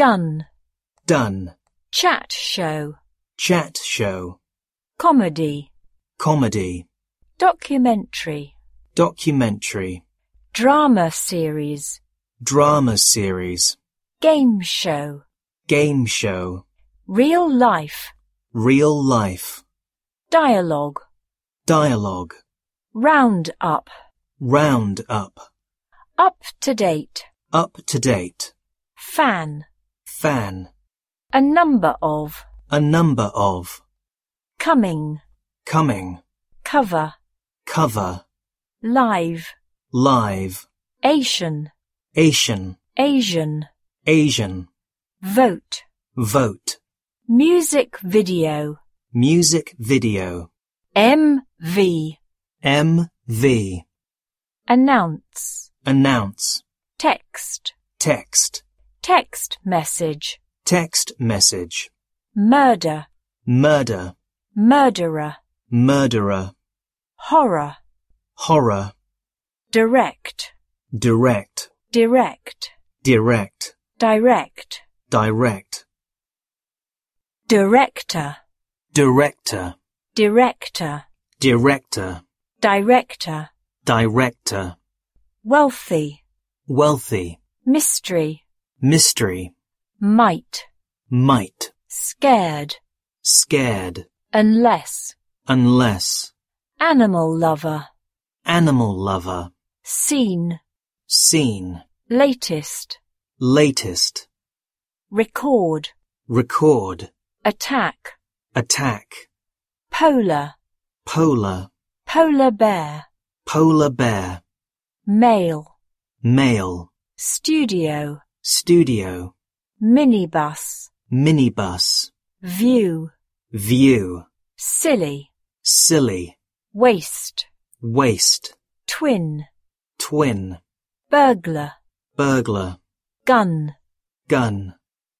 done, done, chat show, chat show, comedy, comedy, documentary, documentary, drama series, drama series, game show, game show, real life, real life, dialogue, dialogue, round up, round up to date, up to date, fan, fan, a number of, a number of, coming, coming, cover, cover, live, live, Asian, Asian, Asian, Asian, vote, vote, music video, music video, MV, MV, announce, announce, text, text, text message, text message, murder, murder, murderer, murderer, horror, horror, direct, direct, direct, direct, direct, direct, director, director, director, director, director, director, wealthy, wealthy, mystery, mystery, might, might, scared, scared, unless, unless, animal lover, animal lover, seen, seen, latest, latest, record, record, attack, attack, polar, polar, polar bear, polar bear, male, male, studio, studio, minibus, minibus, view, view, silly, silly, waste, waste, twin, twin, burglar, burglar, gun, gun,